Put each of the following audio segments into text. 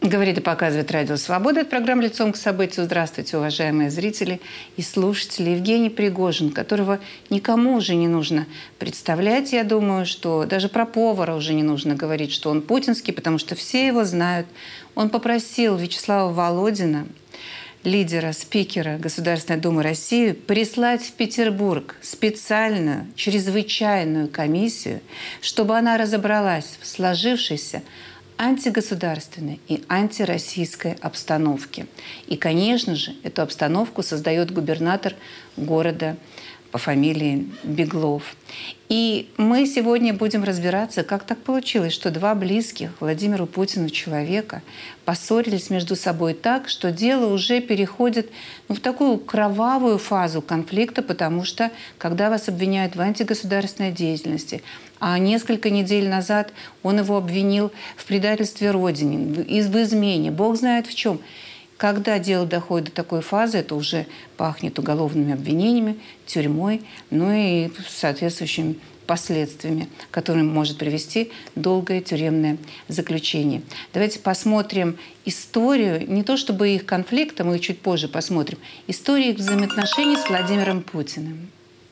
Говорит и показывает Радио Свобода. Это программа «Лицом к событию». Здравствуйте, уважаемые зрители и слушатели. Евгений Пригожин, которого никому уже не нужно представлять. Я думаю, что даже про повара уже не нужно говорить, что он путинский, потому что все его знают. Он попросил Вячеслава Володина, лидера, спикера Государственной Думы России, прислать в Петербург специальную, чрезвычайную комиссию, чтобы она разобралась в сложившейся антигосударственной и антироссийской обстановке. И, конечно же, эту обстановку создает губернатор города по фамилии Беглов. И мы сегодня будем разбираться, как так получилось, что два близких Владимиру Путину человека поссорились между собой так, что дело уже переходит в такую кровавую фазу конфликта, потому что, когда вас обвиняют в антигосударственной деятельности, а несколько недель назад он его обвинил в предательстве Родине, в измене, бог знает в чем. Когда дело доходит до такой фазы, это уже пахнет уголовными обвинениями, тюрьмой, ну и соответствующими последствиями, которым может привести долгое тюремное заключение. Давайте посмотрим историю, не то чтобы их конфликта, мы чуть позже посмотрим, историю их взаимоотношений с Владимиром Путиным.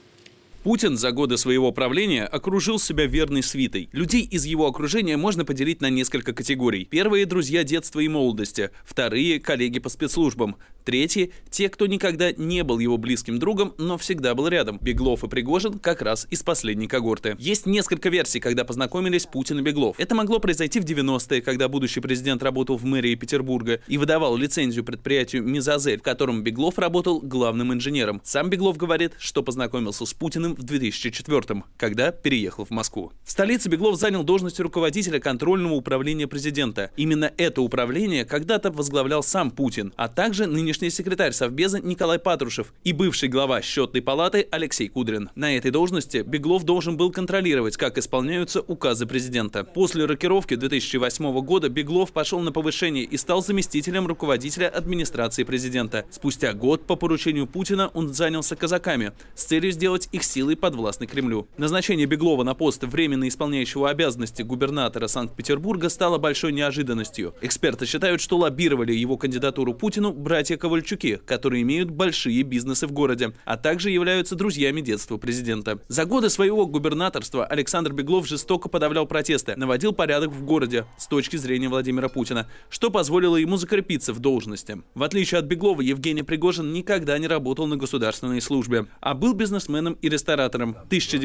Путин за годы своего правления окружил себя верной свитой. Людей из его окружения можно поделить на несколько категорий. Первые – друзья детства и молодости. Вторые – коллеги по спецслужбам. Третьи – те, кто никогда не был его близким другом, но всегда был рядом. Беглов и Пригожин как раз из последней когорты. Есть несколько версий, когда познакомились Путин и Беглов. Это могло произойти в 90-е, когда будущий президент работал в мэрии Петербурга и выдавал лицензию предприятию «Мезозель», в котором Беглов работал главным инженером. Сам Беглов говорит, что познакомился с Путиным в 2004-м, когда переехал в Москву. В столице Беглов занял должность руководителя контрольного управления президента. Именно это управление когда-то возглавлял сам Путин, а также нынешний секретарь Совбеза Николай Патрушев и бывший глава Счетной палаты Алексей Кудрин. На этой должности Беглов должен был контролировать, как исполняются указы президента. После рокировки 2008 года Беглов пошел на повышение и стал заместителем руководителя администрации президента. Спустя год по поручению Путина он занялся казаками с целью сделать их силой подвластны Кремлю. Назначение Беглова на пост временно исполняющего обязанности губернатора Санкт-Петербурга стало большой неожиданностью. Эксперты считают, что лоббировали его кандидатуру Путину братья Ковальчуки, которые имеют большие бизнесы в городе, а также являются друзьями детства президента. За годы своего губернаторства Александр Беглов жестоко подавлял протесты, наводил порядок в городе с точки зрения Владимира Путина, что позволило ему закрепиться в должности. В отличие от Беглова, Евгений Пригожин никогда не работал на государственной службе, а был бизнесменом и ресторатором. В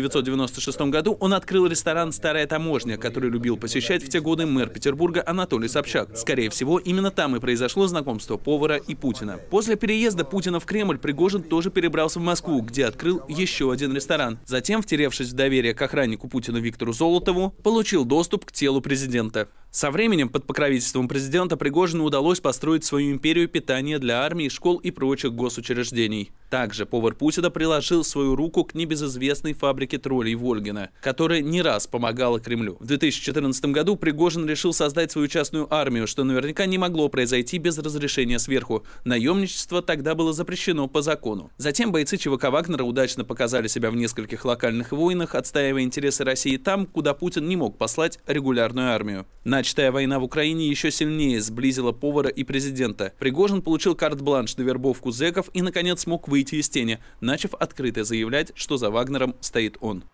1996 году он открыл ресторан «Старая таможня», который любил посещать в те годы мэр Петербурга Анатолий Собчак. Скорее всего, именно там и произошло знакомство повара и Путина. После переезда Путина в Кремль Пригожин тоже перебрался в Москву, где открыл еще один ресторан. Затем, втеревшись в доверие к охраннику Путина Виктору Золотову, получил доступ к телу президента. Со временем под покровительством президента Пригожину удалось построить свою империю питания для армии, школ и прочих госучреждений. Также повар Путина приложил свою руку к небезызвестной фабрике троллей Волгина, которая не раз помогала Кремлю. В 2014 году Пригожин решил создать свою частную армию, что наверняка не могло произойти без разрешения сверху. Наемничество тогда было запрещено по закону. Затем бойцы ЧВК Вагнера удачно показали себя в нескольких локальных войнах, отстаивая интересы России там, куда Путин не мог послать регулярную армию. Начатая война в Украине еще сильнее сблизила повара и президента. Пригожин получил карт-бланш на вербовку зэков и, наконец, смог выйти из тени, начав открыто заявлять, что за Вагнером стоит он.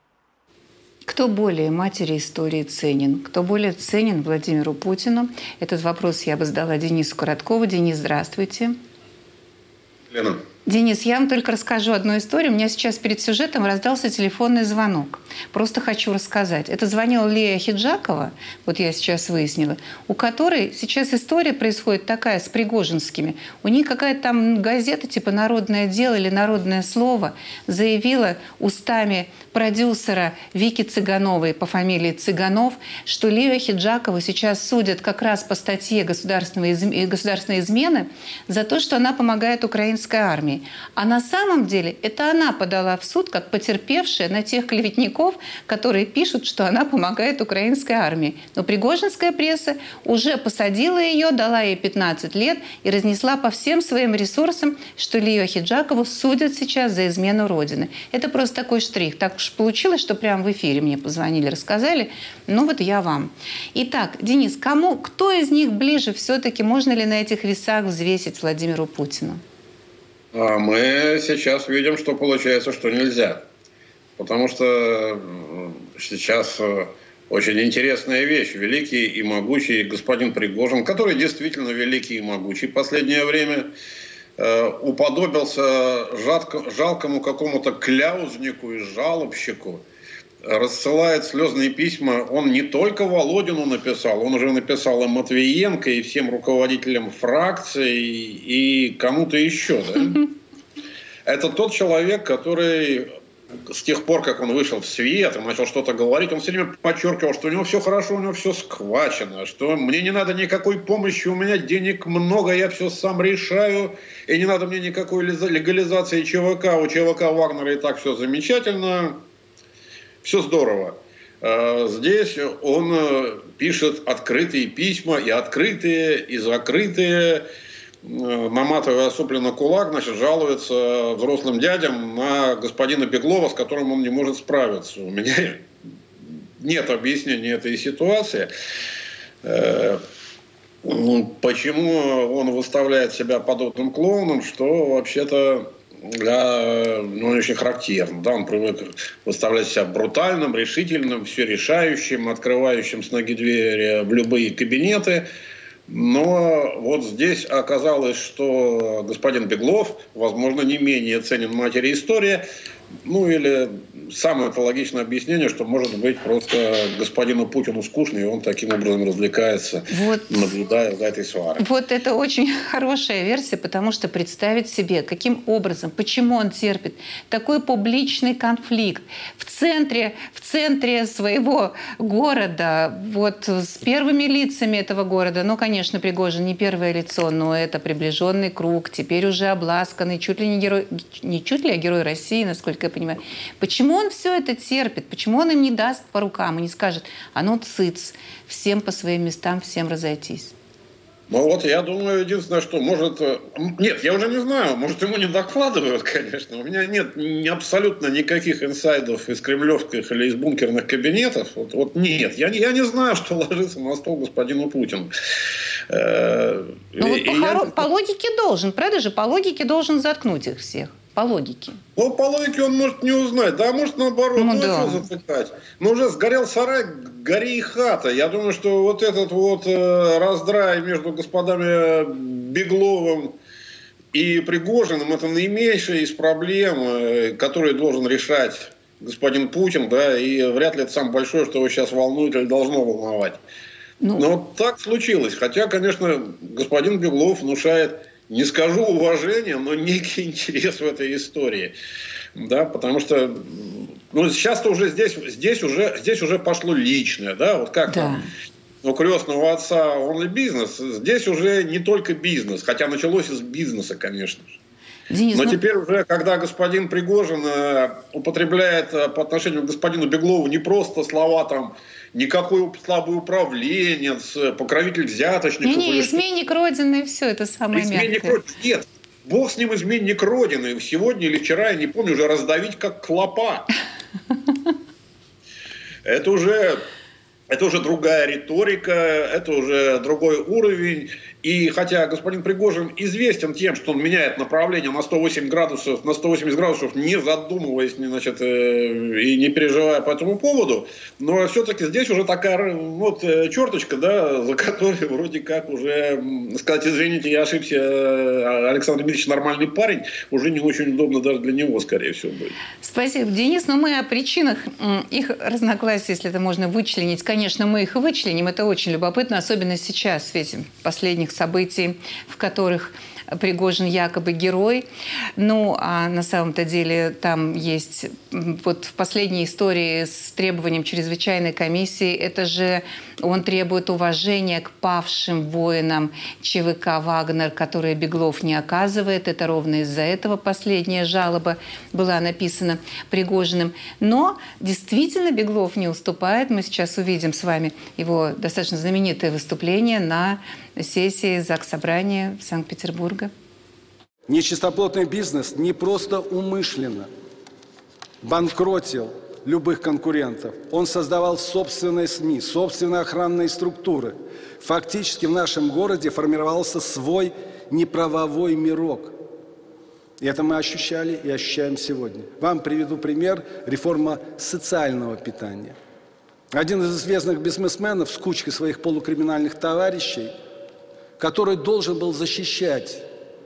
Кто более матери истории ценен? Кто более ценен Владимиру Путину? Этот вопрос я бы задала Денису Короткову. Денис, здравствуйте. Лена. Денис, я вам только расскажу одну историю. У меня сейчас перед сюжетом раздался телефонный звонок. Просто хочу рассказать. Это звонила Лия Хиджакова, вот я сейчас выяснила, у которой сейчас история происходит такая с пригожинскими. У них какая-то там газета типа «Народное дело» или «Народное слово» заявила устами продюсера Вики Цыгановой по фамилии Цыганов, что Лию Хиджакову сейчас судят как раз по статье государственной измены за то, что она помогает украинской армии. армии. А на самом деле это она подала в суд как потерпевшая на тех клеветников, которые пишут, что она помогает украинской армии. Но пригожинская пресса уже посадила ее, дала ей 15 лет и разнесла по всем своим ресурсам, что Лию Ахеджакову судят сейчас за измену Родины. Это просто такой штрих. Так уж получилось, что прямо в эфире мне позвонили, рассказали. Ну вот я вам. Итак, Денис, кто из них ближе все-таки? Можно ли на этих весах взвесить Владимиру Путину? Мы сейчас видим, что получается, что нельзя. Потому что сейчас очень интересная вещь. Великий и могучий господин Пригожин, который действительно великий и могучий в последнее время, уподобился жалкому какому-то кляузнику и жалобщику, рассылает слезные письма. Он не только Володину написал, он уже написал и Матвиенко, и всем руководителям фракций, и кому-то еще. Да? Это тот человек, который с тех пор, как он вышел в свет и начал что-то говорить, он все время подчеркивал, что у него все хорошо, у него все схвачено, что мне не надо никакой помощи, у меня денег много, я все сам решаю, и не надо мне никакой легализации ЧВК, у ЧВК Вагнера и так все замечательно, все здорово. Здесь он пишет открытые письма, и открытые, и закрытые, наматывая сопли на кулак, значит, жалуется взрослым дядям на господина Беглова, с которым он не может справиться. У меня нет объяснения этой ситуации. Почему он выставляет себя подобным клоуном, что вообще-то очень характерно. Да, он привык выставлять себя брутальным, решительным, все решающим, открывающим с ноги двери в любые кабинеты. Но вот здесь оказалось, что господин Беглов, возможно, не менее ценен матери истории. Ну или самое логичное объяснение, что может быть просто господину Путину скучно, и он таким образом развлекается, наблюдая за этой сварой. Вот это очень хорошая версия, потому что представить себе, каким образом, почему он терпит такой публичный конфликт в центре своего города, вот с первыми лицами этого города. Ну, конечно, Пригожин не первое лицо, но это приближенный круг, теперь уже обласканный, чуть ли не герой, не чуть ли, а герой России, насколько я понимаю. Почему он все это терпит? Почему он им не даст по рукам и не скажет: а ну цыц, всем по своим местам, всем разойтись? Ну вот, я думаю, единственное, что может... Нет, я уже не знаю, может, ему не докладывают, конечно. У меня нет абсолютно никаких инсайдов из кремлевских или из бункерных кабинетов. Вот нет, я не знаю, что ложится на стол господину Путину. Ну, по логике должен, правда же? По логике должен заткнуть их всех. По логике. Ну, по логике он может не узнать. Да, может, наоборот. Ну, да. Что затыкать? Ну, уже сгорел сарай, гори и хата. Я думаю, что вот этот вот раздрай между господами Бегловым и Пригожиным — это наименьшая из проблем, которые должен решать господин Путин, да, и вряд ли это самое большое, что его сейчас волнует или должно волновать. Но вот так случилось. Хотя, конечно, господин Беглов внушает, не скажу уважения, но некий интерес в этой истории. Да, потому что сейчас-то уже здесь уже пошло личное. Да? Вот как там у крестного отца он и бизнес. Здесь уже не только бизнес, хотя началось из бизнеса, конечно же. Но теперь уже, когда господин Пригожин употребляет по отношению к господину Беглову не просто слова там «никакой слабый управленец», «покровитель взяточников». Не, изменник Родины, и все это самое мягкое. Нет, бог с ним, изменник Родины. Сегодня или вчера, я не помню, уже раздавить как клопа. Это уже другая риторика, это уже другой уровень. И хотя господин Пригожин известен тем, что он меняет направление на 180 градусов, не задумываясь, и не переживая по этому поводу, но все-таки здесь уже такая черточка, да, за которой вроде как уже сказать: извините, я ошибся, Александр Дмитриевич нормальный парень, уже не очень удобно даже для него, скорее всего, будет. Спасибо, Денис. Но мы о причинах их разногласий, если это можно вычленить, конечно, мы их вычленим. Это очень любопытно, особенно сейчас, в свете последних событий, в которых Пригожин якобы герой. Ну, а на самом-то деле там есть вот в последней истории с требованием чрезвычайной комиссии, это же он требует уважения к павшим воинам ЧВК «Вагнер», которые Беглов не оказывает. Это ровно из-за этого последняя жалоба была написана Пригожиным. Но действительно Беглов не уступает. Мы сейчас увидим с вами его достаточно знаменитое выступление на сессии Заксобрания Санкт-Петербурга. Нечистоплотный бизнес не просто умышленно банкротил любых конкурентов. Он создавал собственные СМИ, собственные охранные структуры. Фактически в нашем городе формировался свой неправовой мирок. И это мы ощущали и ощущаем сегодня. Вам приведу пример: реформа социального питания. Один из известных бизнесменов с кучкой своих полукриминальных товарищей, который должен был защищать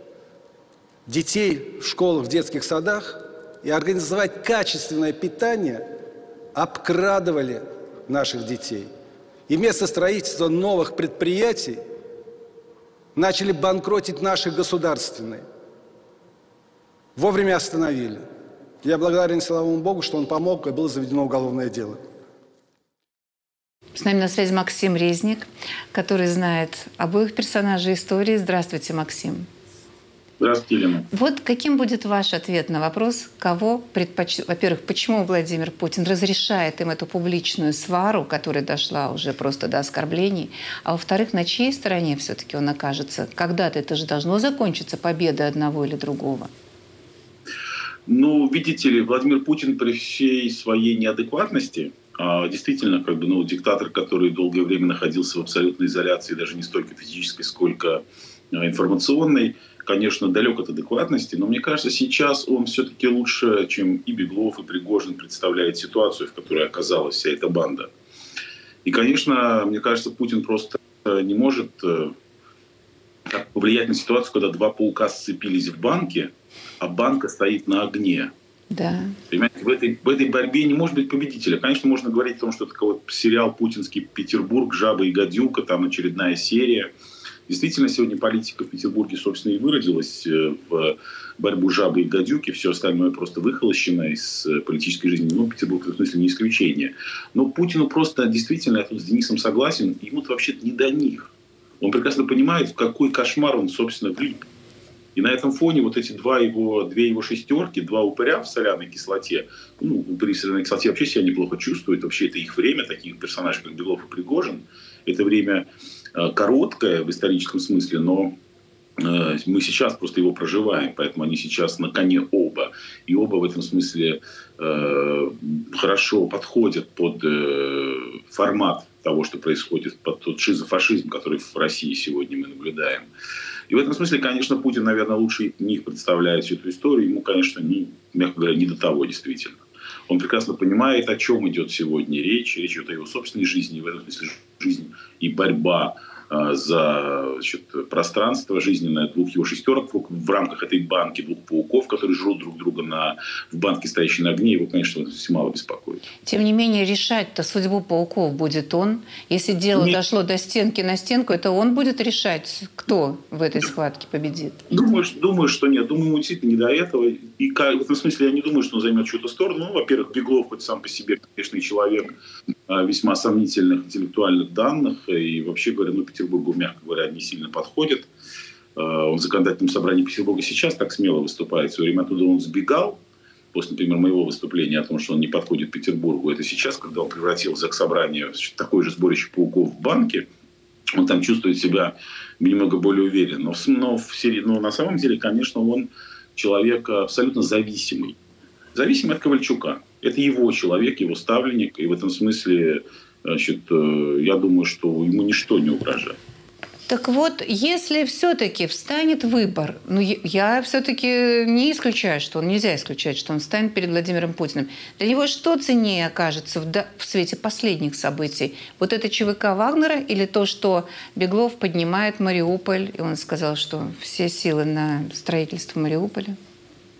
детей в школах, в детских садах и организовать качественное питание, обкрадывали наших детей. И вместо строительства новых предприятий начали банкротить наши государственные. Вовремя остановили. Я благодарен славному Богу, что он помог, и было заведено уголовное дело. С нами на связи Максим Резник, который знает обоих персонажей истории. Здравствуйте, Максим. Здравствуйте, Елена. Вот каким будет ваш ответ на вопрос, кого предпочтет? Во-первых, почему Владимир Путин разрешает им эту публичную свару, которая дошла уже просто до оскорблений? А во-вторых, на чьей стороне все-таки он окажется? Когда-то это же должно закончиться победой одного или другого. Ну, видите ли, Владимир Путин при всей своей неадекватности, действительно, диктатор, который долгое время находился в абсолютной изоляции, даже не столько физической, сколько информационной, конечно, далек от адекватности, но мне кажется, сейчас он все-таки лучше, чем и Беглов, и Пригожин представляет ситуацию, в которой оказалась вся эта банда. И, конечно, мне кажется, Путин просто не может повлиять на ситуацию, когда два паука сцепились в банке, а банка стоит на огне. Да. Понимаете, в этой борьбе не может быть победителя. Конечно, можно говорить о том, что это вот сериал «Путинский Петербург», «Жаба и гадюка», там очередная серия. Действительно, сегодня политика в Петербурге, собственно, и выродилась в борьбу жабы и гадюки. Все остальное просто выхолощено из политической жизни. Ну, Петербург в этом смысле не исключение. Но Путину просто действительно, я тут с Денисом согласен, ему-то вообще-то не до них. Он прекрасно понимает, в какой кошмар он, собственно, влип. И на этом фоне вот эти две его шестерки, два упыря в соляной кислоте, упыри в соляной кислоте вообще себя неплохо чувствуют. Вообще это их время, таких персонажей, как Беглов и Пригожин. Это время короткое в историческом смысле, но мы сейчас просто его проживаем, поэтому они сейчас на коне оба. И оба в этом смысле хорошо подходят под формат того, что происходит, под тот шизофашизм, который в России сегодня мы наблюдаем. И в этом смысле, конечно, Путин, наверное, лучше них представляет всю эту историю. Ему, конечно, мягко говоря, не до того действительно. Он прекрасно понимает, о чем идет сегодня речь. Речь идет о его собственной жизни, в этом смысле жизнь и борьба за пространство жизненное двух его шестерок в рамках этой банки, двух пауков, которые жрут друг друга в банке, стоящей на огне, его, конечно, мало беспокоит. Тем не менее, решать-то судьбу пауков будет он. Если дело дошло до стенки на стенку, это он будет решать, кто в этой схватке победит? Думаю, что нет. Думаю, ему действительно не до этого. И в этом смысле я не думаю, что он займет чью-то сторону. Во-первых, Беглов хоть сам по себе, конечно, человек весьма сомнительных интеллектуальных данных. И вообще говоря, Петербургу, мягко говоря, не сильно подходит. Он в законодательном собрании Петербурга сейчас так смело выступает. В свое время оттуда он сбегал, после, например, моего выступления о том, что он не подходит Петербургу. Это сейчас, когда он превратил заксобрание в такое же сборище пауков в банке, он там чувствует себя немного более уверенно. Но на самом деле, конечно, он человек абсолютно зависимый. Зависимый от Ковальчука. Это его человек, его ставленник. И в этом смысле, я думаю, что ему ничто не угрожает. Так вот, если все-таки встанет выбор, я все-таки не исключаю, нельзя исключать, что он встанет перед Владимиром Путиным. Для него что ценнее окажется в свете последних событий? Вот это ЧВК Вагнера или то, что Беглов поднимает Мариуполь, и он сказал, что все силы на строительство Мариуполя?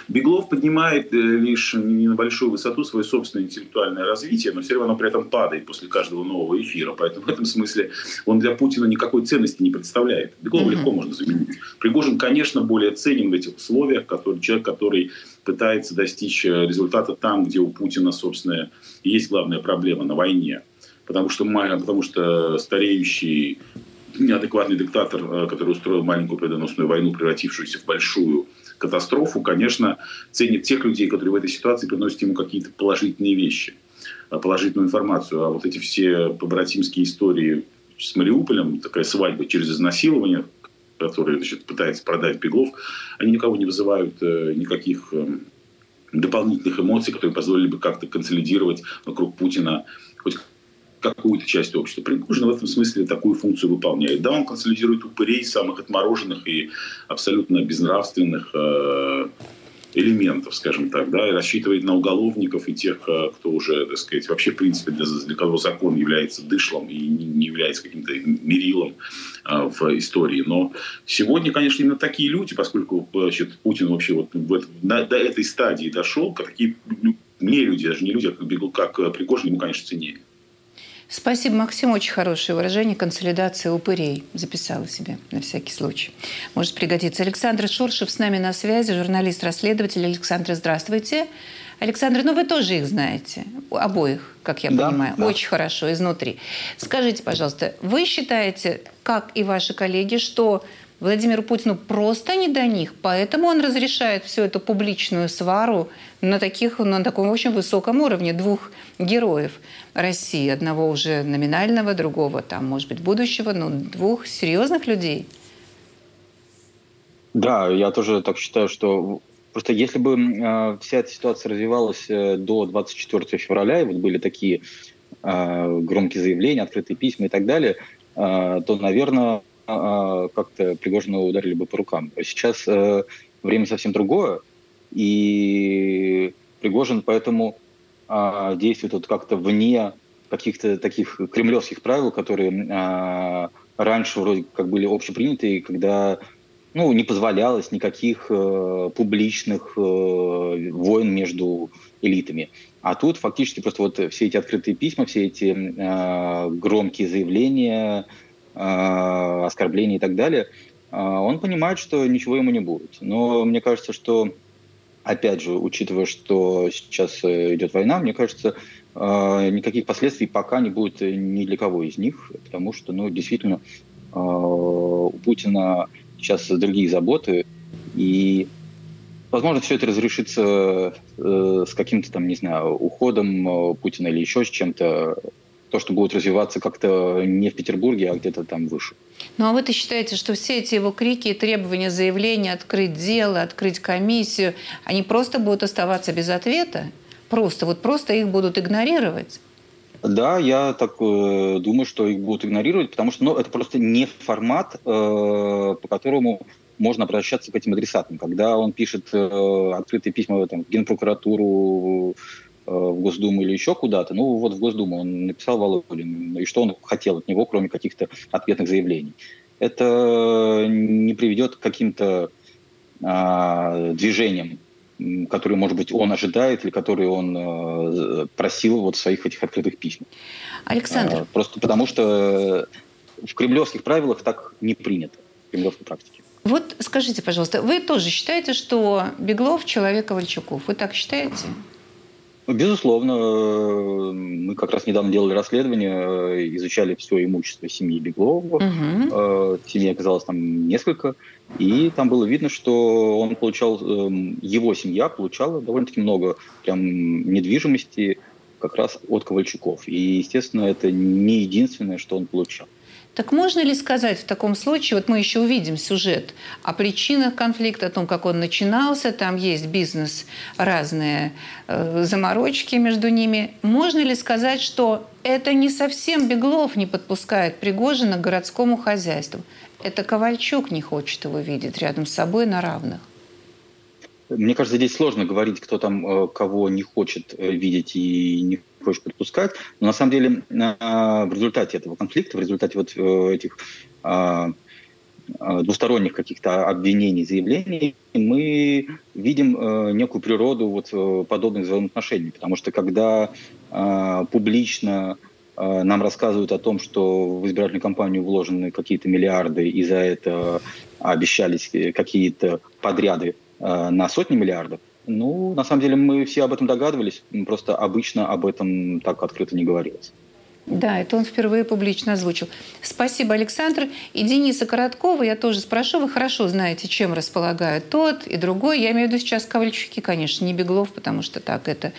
Беглов поднимает лишь не на большую высоту свое собственное интеллектуальное развитие, но все равно при этом падает после каждого нового эфира. Поэтому в этом смысле он для Путина никакой ценности не представляет. Беглова легко можно заменить. Пригожин, конечно, более ценен в этих условиях, человек, который пытается достичь результата там, где у Путина, собственно, есть главная проблема на войне. Потому что стареющий неадекватный диктатор, который устроил маленькую победоносную войну, превратившуюся в большую катастрофу, конечно, ценит тех людей, которые в этой ситуации приносят ему какие-то положительные вещи, положительную информацию. А вот эти все побратимские истории с Мариуполем, такая свадьба через изнасилование, которые, значит, пытается продать Беглов, они никого не вызывают никаких дополнительных эмоций, которые позволили бы как-то консолидировать вокруг Путина хоть какую-то часть общества. Пригожин в этом смысле такую функцию выполняет. Да, он консолидирует упырей, самых отмороженных и абсолютно безнравственных элементов, скажем так, да, и рассчитывает на уголовников и тех, кто уже, так сказать, вообще, в принципе, для кого закон является дышлом и не является каким-то мерилом в истории. Но сегодня, конечно, именно такие люди, поскольку, значит, Путин вообще вот до этой стадии дошел, такие мне люди, даже не люди, как Пригожин, ему, конечно, ценнее. Спасибо, Максим. Очень хорошее выражение. Консолидация упырей. Записала себе на всякий случай. Может пригодиться. Александр Шуршев с нами на связи, журналист-расследователь. Александр, здравствуйте. Александр, вы тоже их знаете. Обоих, как я понимаю. Да. Очень хорошо, изнутри. Скажите, пожалуйста, вы считаете, как и ваши коллеги, что Владимиру Путину просто не до них, поэтому он разрешает всю эту публичную свару на таком очень высоком уровне двух героев России. Одного уже номинального, другого, может быть, будущего, но двух серьезных людей. Да, я тоже так считаю, что просто если бы вся эта ситуация развивалась до 24 февраля, и вот были такие громкие заявления, открытые письма и так далее, то, наверное, как-то Пригожина ударили бы по рукам. Сейчас время совсем другое, и Пригожин поэтому действует вот как-то вне каких-то таких кремлевских правил, которые раньше вроде как были общеприняты, когда не позволялось никаких публичных войн между элитами. А тут фактически просто вот все эти открытые письма, все эти громкие заявления, оскорбления и так далее, он понимает, что ничего ему не будет. Но мне кажется, что, опять же, учитывая, что сейчас идет война, мне кажется, никаких последствий пока не будет ни для кого из них, потому что, действительно, у Путина сейчас другие заботы, и, возможно, все это разрешится с каким-то уходом Путина или еще с чем-то, то, что будет развиваться как-то не в Петербурге, а где-то там выше. А вы-то считаете, что все эти его крики, требования, заявления, открыть дело, открыть комиссию, они просто будут оставаться без ответа? Просто их будут игнорировать? Да, я так думаю, что их будут игнорировать, потому что это просто не формат, по которому можно обращаться к этим адресатам. Когда он пишет открытые письма в Генпрокуратуру, в Госдуму или еще куда-то, в Госдуму он написал Володин, и что он хотел от него, кроме каких-то ответных заявлений. Это не приведет к каким-то движениям, которые, может быть, он ожидает или которые он просил в своих этих открытых письмах. Александр. Просто потому что в кремлевских правилах так не принято, в кремлевской практике. Вот скажите, пожалуйста, вы тоже считаете, что Беглов человек Ковальчуков? Вы так считаете? Безусловно. Мы как раз недавно делали расследование, изучали все имущество семьи Беглова. Угу. Семьи оказалось там несколько. И там было видно, что он получал, его семья получала довольно-таки много прям недвижимости как раз от Ковальчуков. И, естественно, это не единственное, что он получал. Так можно ли сказать в таком случае, мы еще увидим сюжет о причинах конфликта, о том, как он начинался, там есть бизнес, разные заморочки между ними. Можно ли сказать, что это не совсем Беглов не подпускает Пригожина к городскому хозяйству? Это Ковальчук не хочет его видеть рядом с собой на равных? Мне кажется, здесь сложно говорить, кто там кого не хочет видеть и не хочет подпускать. Но на самом деле в результате этого конфликта, в результате этих двусторонних каких-то обвинений, заявлений, мы видим некую природу вот подобных взаимоотношений. Потому что когда публично нам рассказывают о том, что в избирательную кампанию вложены какие-то миллиарды, и за это обещались какие-то подряды на сотни миллиардов, ну, на самом деле мы все об этом догадывались, просто обычно об этом так открыто не говорилось. Да, это он впервые публично озвучил. Спасибо, Александр. И Дениса Короткова я тоже спрошу. Вы хорошо знаете, чем располагают тот и другой. Я имею в виду сейчас Ковальчуки, конечно, не Беглов, потому что так это...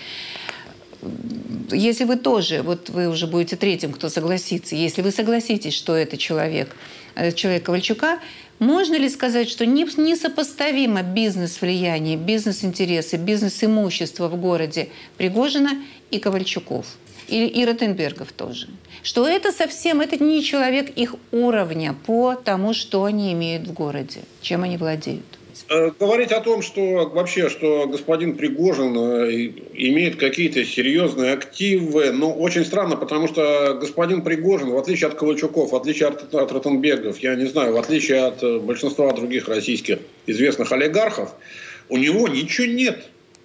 Если вы тоже, вот вы уже будете третьим, кто согласится, если вы согласитесь, что это человек Ковальчука, можно ли сказать, что несопоставимо бизнес-влияние, бизнес-интересы, бизнес-имущество в городе Пригожина и Ковальчуков? И Ротенбергов тоже. Что это совсем, это не человек их уровня по тому, что они имеют в городе, чем они владеют. Говорить о том, что вообще, что господин Пригожин имеет какие-то серьезные активы, ну, очень странно, потому что господин Пригожин, в отличие от Ковальчуков, в отличие от Ротенбергов, я не знаю, в отличие от большинства других российских известных олигархов, у него ничего нет,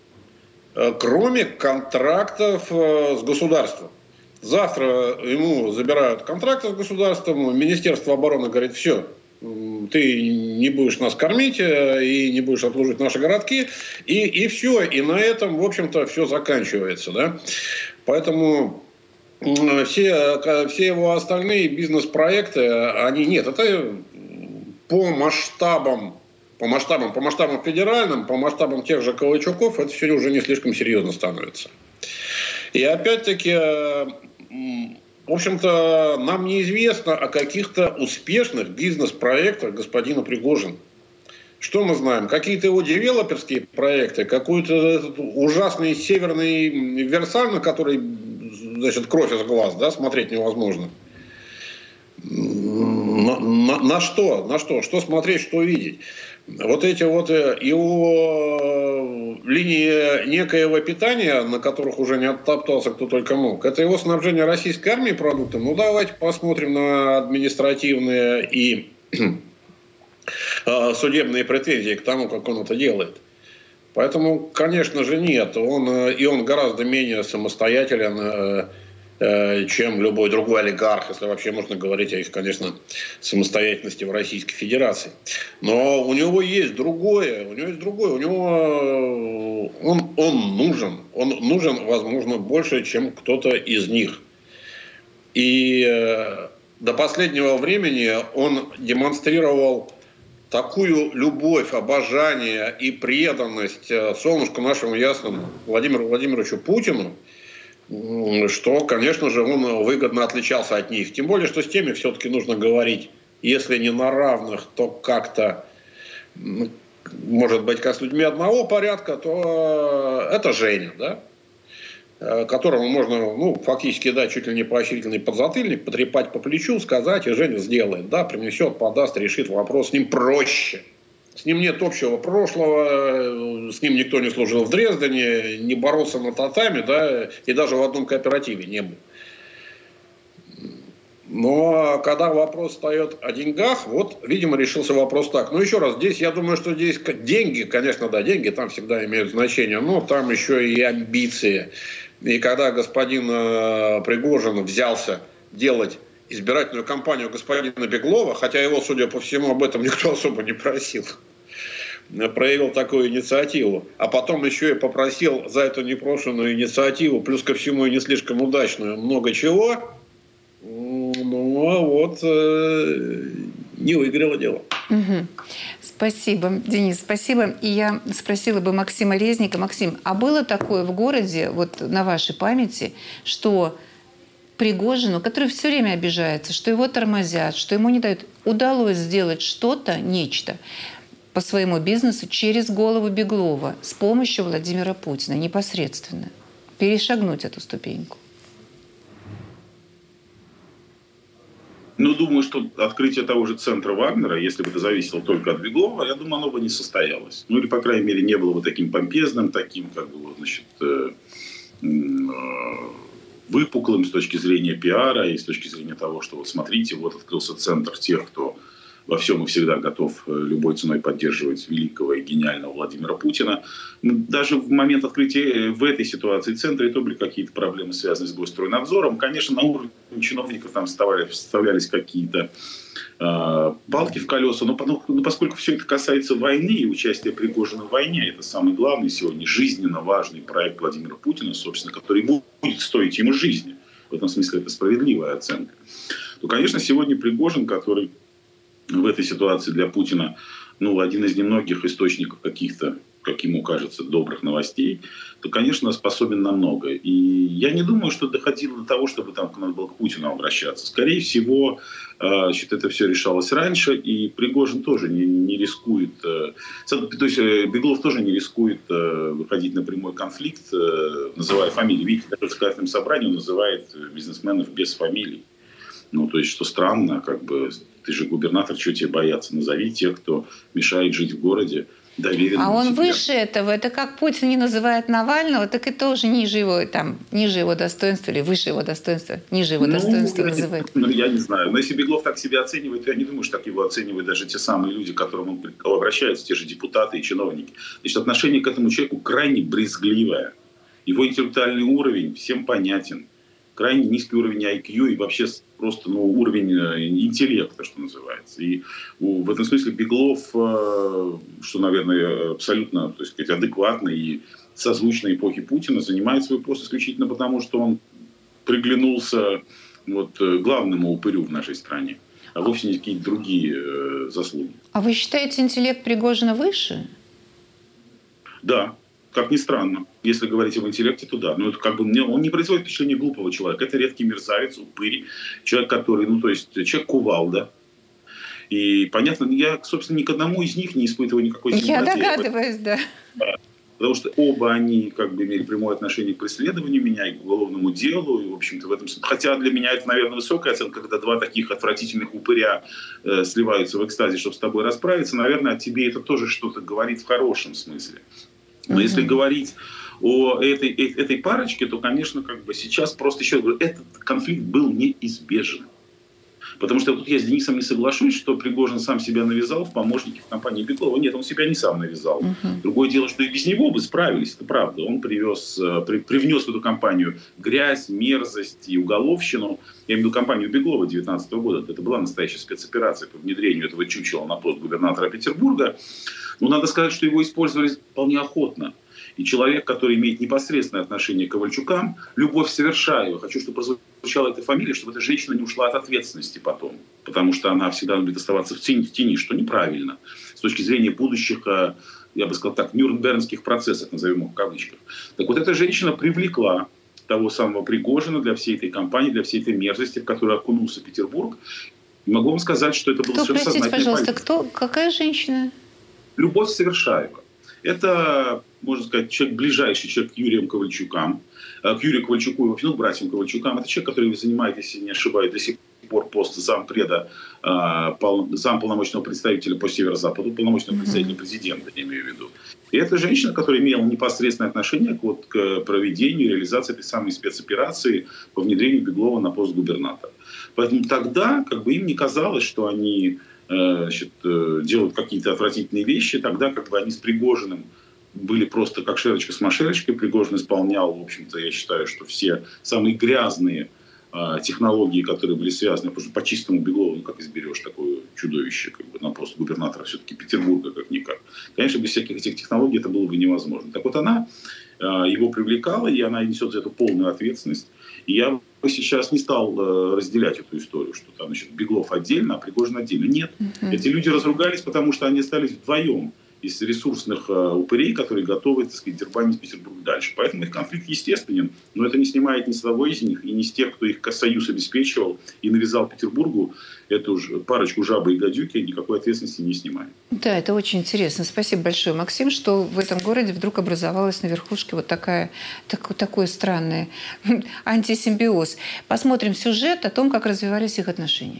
кроме контрактов с государством. Завтра ему забирают контракты с государством, Министерство обороны говорит: все, ты не будешь нас кормить и не будешь обслуживать наши городки, и все. И на этом, в общем-то, все заканчивается. Да? Поэтому все его остальные бизнес-проекты, они нет. Это по масштабам федеральным, по масштабам тех же Ковальчуков, это все уже не слишком серьезно становится. И опять-таки, в общем-то, нам неизвестно о каких-то успешных бизнес-проектах господина Пригожина. Что мы знаем? Какие-то его девелоперские проекты, какой-то ужасный северный Версаль, на который, значит, кровь из глаз, да, смотреть невозможно. На что? Что смотреть, что видеть? Вот эти вот его линии некоего питания, на которых уже не оттоптался кто только мог, это его снабжение российской армии продуктом. Ну, давайте посмотрим на административные и судебные претензии к тому, как он это делает. Поэтому, конечно же, нет. Он гораздо менее самостоятелен, чем любой другой олигарх, если вообще можно говорить о их, конечно, самостоятельности в Российской Федерации. Но у него есть другое. Он нужен, возможно, больше, чем кто-то из них. И до последнего времени он демонстрировал такую любовь, обожание и преданность солнышку нашему ясному Владимиру Владимировичу Путину, что, конечно же, он выгодно отличался от них. Тем более, что с теми все-таки нужно говорить, если не на равных, то как-то, может быть, как с людьми одного порядка, то это Женя, да? Которому можно, фактически дать чуть ли не поощрительный подзатыльник, потрепать по плечу, сказать, и Женя сделает, да, принесет, подаст, решит вопрос. С ним проще. С ним нет общего прошлого, с ним никто не служил в Дрездене, не боролся на татами, да, и даже в одном кооперативе не был. Но когда вопрос встает о деньгах, вот, видимо, решился вопрос так. Ну, еще раз, здесь, я думаю, что здесь деньги, конечно, да, деньги там всегда имеют значение, но там еще и амбиции. И когда господин Пригожин взялся делать избирательную кампанию господина Беглова, хотя его, судя по всему, об этом никто особо не просил, проявил такую инициативу, а потом еще и попросил за эту непрошенную инициативу, плюс ко всему и не слишком удачную, много чего, не выиграло дело. Угу. Спасибо, Денис, спасибо. И я спросила бы Максима Резника. Максим, а было такое в городе, вот на вашей памяти, что Пригожину, который все время обижается, что его тормозят, что ему не дают, удалось сделать что-то, нечто по своему бизнесу через голову Беглова с помощью Владимира Путина непосредственно? Перешагнуть эту ступеньку? Думаю, что открытие того же центра Вагнера, если бы это зависело только от Беглова, я думаю, оно бы не состоялось. Или, по крайней мере, не было бы таким помпезным, таким, выпуклым с точки зрения пиара и с точки зрения того, что вот смотрите, вот открылся центр тех, кто во всем и всегда готов любой ценой поддерживать великого и гениального Владимира Путина. Даже в момент открытия в этой ситуации центра и то были какие-то проблемы, связанные с Госстройнадзором. Конечно, на уровне чиновников там вставлялись какие-то палки в колеса, но поскольку все это касается войны и участия Пригожина в войне, это самый главный сегодня жизненно важный проект Владимира Путина, собственно, который будет стоить ему жизни. В этом смысле это справедливая оценка. То, конечно, сегодня Пригожин, который в этой ситуации для Путина один из немногих источников каких-то, как ему кажется, добрых новостей, то, конечно, способен на многое. И я не думаю, что доходило до того, чтобы там надо было к Путину обращаться. Скорее всего, это все решалось раньше, и Пригожин тоже не рискует, то есть Беглов тоже не рискует выходить на прямой конфликт, называя фамилии. Видите, даже в законодательном собрании он называет бизнесменов без фамилий. То есть, что странно, ты же губернатор, чего тебе бояться? Назови тех, кто мешает жить в городе. А он выше этого. Это как Путин не называет Навального, так и тоже ниже его достоинства или выше его достоинства, ниже его достоинства называет. Я не знаю. Но если Беглов так себя оценивает, то я не думаю, что так его оценивают даже те самые люди, к которым он обращается, те же депутаты и чиновники. Значит, отношение к этому человеку крайне брезгливое. Его интеллектуальный уровень всем понятен. Крайне низкий уровень IQ и вообще просто уровень интеллекта, что называется. И в этом смысле Беглов, что, наверное, абсолютно, так сказать, адекватно и созвучно эпохе Путина, занимает свой пост исключительно потому, что он приглянулся главному упырю в нашей стране, а вовсе не какие-то другие заслуги. А вы считаете интеллект Пригожина выше? Да. Как ни странно, если говорить об интеллекте, то да. Но это он не производит впечатление глупого человека. Это редкий мерзавец, упырь, человек, который, человек кувалда. И понятно, я, собственно, ни к одному из них не испытываю никакой симпатии. Я догадываюсь, да. Потому что оба они имели прямое отношение к преследованию меня и к уголовному делу. И, в общем-то, в этом... Хотя для меня это, наверное, высокая оценка, когда два таких отвратительных упыря сливаются в экстазе, чтобы с тобой расправиться. Наверное, о тебе это тоже что-то говорит в хорошем смысле. Но если говорить о этой парочке, то, конечно, сейчас просто еще говорю, этот конфликт был неизбежен. Потому что тут я с Денисом не соглашусь, что Пригожин сам себя навязал в помощники в компании Беглова. Нет, он себя не сам навязал. Другое дело, что и без него бы справились, это правда. Он привнес в эту компанию грязь, мерзость и уголовщину. Я имею в виду компанию Беглова 2019 года. Это была настоящая спецоперация по внедрению этого чучела на пост губернатора Петербурга. Но надо сказать, что его использовали вполне охотно. И человек, который имеет непосредственное отношение к Ковальчукам, Любовь Совершаева, хочу, чтобы прозвучала эта фамилия, чтобы эта женщина не ушла от ответственности потом. Потому что она всегда будет оставаться в тени, что неправильно. С точки зрения будущих, я бы сказал так, нюрнбергских процессов, назовем их в кавычках. Так вот, эта женщина привлекла того самого Пригожина для всей этой кампании, для всей этой мерзости, в которую окунулся Петербург. И могу вам сказать, что это был совершенно сознательный политик. Какая женщина? Любовь Совершаева. Это, можно сказать, ближайший человек к Юрием Ковальчукам, к Юрию Ковальчуку и вообще братьям Ковальчукам. Это человек, который занимает, если не ошибаюсь, до сих пор пост зампреда, замполномоченного представителя по Северо-Западу, полномочного представителя президента, я имею в виду. И это женщина, которая имела непосредственное отношение к проведению и реализации этой самой спецоперации по внедрению Беглова на пост губернатора. Поэтому тогда им не казалось, что они делают какие-то отвратительные вещи, тогда они с Пригожиным были просто как шерочка с машерочкой. Пригожин исполнял, в общем-то, я считаю, что все самые грязные технологии, которые были связаны, потому что по чистому Беглову, как изберешь такое чудовище на пост губернатора все-таки Петербурга, как-никак. Конечно, без всяких этих технологий это было бы невозможно. Так вот, она его привлекала, и она несет за это полную ответственность. И я бы сейчас не стал разделять эту историю, что там Беглов отдельно, а Пригожин отдельно. Нет. Эти люди разругались, потому что они остались вдвоем из ресурсных упырей, которые готовы, дербанить Петербург дальше. Поэтому их конфликт естественен, но это не снимает ни с одного из них, и ни с тех, кто их союз обеспечивал и навязал Петербургу эту парочку жабы и гадюки, никакой ответственности не снимает. Да, это очень интересно. Спасибо большое, Максим, что в этом городе вдруг образовалась на верхушке такой странный антисимбиоз. Посмотрим сюжет о том, как развивались их отношения.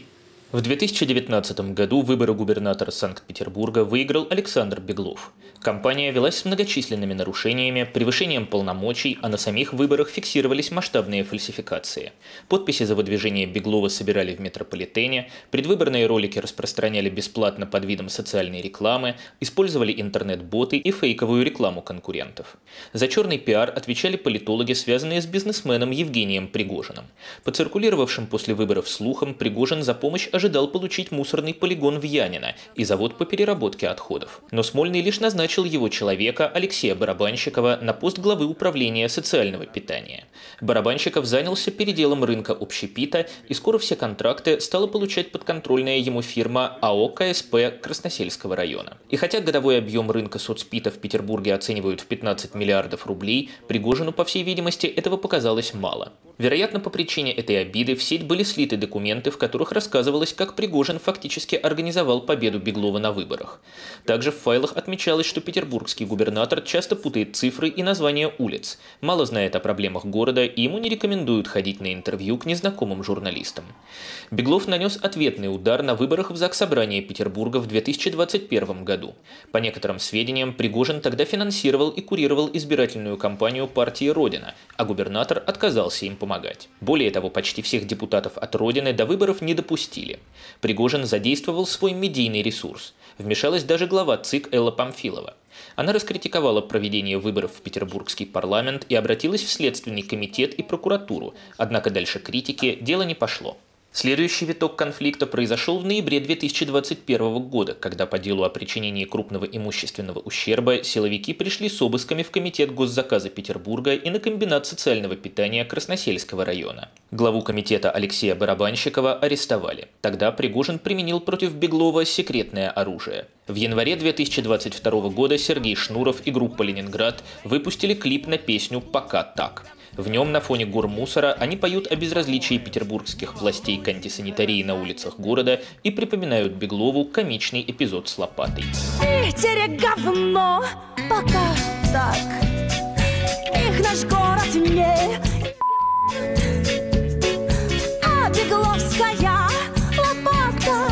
В 2019 году выборы губернатора Санкт-Петербурга выиграл Александр Беглов. Кампания велась с многочисленными нарушениями, превышением полномочий, а на самих выборах фиксировались масштабные фальсификации. Подписи за выдвижение Беглова собирали в метрополитене, предвыборные ролики распространяли бесплатно под видом социальной рекламы, использовали интернет-боты и фейковую рекламу конкурентов. За черный пиар отвечали политологи, связанные с бизнесменом Евгением Пригожиным. По циркулировавшим после выборов слухам, Пригожин за помощь ожидал получить мусорный полигон в Янино и завод по переработке отходов. Но Смольный лишь назначил его человека Алексея Барабанщикова на пост главы управления социального питания. Барабанщиков занялся переделом рынка общепита, и скоро все контракты стала получать подконтрольная ему фирма АО КСП Красносельского района. И хотя годовой объем рынка соцпита в Петербурге оценивают в 15 миллиардов рублей, Пригожину, по всей видимости, этого показалось мало. Вероятно, по причине этой обиды в сеть были слиты документы, в которых рассказывалось, как Пригожин фактически организовал победу Беглова на выборах. Также в файлах отмечалось, что петербургский губернатор часто путает цифры и названия улиц, мало знает о проблемах города и ему не рекомендуют ходить на интервью к незнакомым журналистам. Беглов нанес ответный удар на выборах в Заксобрание Петербурга в 2021 году. По некоторым сведениям, Пригожин тогда финансировал и курировал избирательную кампанию партии «Родина», а губернатор отказался им помогать. Более того, почти всех депутатов от Родины до выборов не допустили. Пригожин задействовал свой медийный ресурс. Вмешалась даже глава ЦИК Элла Памфилова. Она раскритиковала проведение выборов в Петербургский парламент и обратилась в Следственный комитет и прокуратуру, однако дальше критики дело не пошло. Следующий виток конфликта произошел в ноябре 2021 года, когда по делу о причинении крупного имущественного ущерба силовики пришли с обысками в Комитет госзаказа Петербурга и на комбинат социального питания Красносельского района. Главу комитета Алексея Барабанщикова арестовали. Тогда Пригожин применил против Беглова секретное оружие. В январе 2022 года Сергей Шнуров и группа «Ленинград» выпустили клип на песню «Пока так». В нем на фоне гор мусора они поют о безразличии петербургских властей к антисанитарии на улицах города и припоминают Беглову комичный эпизод с лопатой. В Питере говно, пока так. Их наш город не... А Бегловская лопата,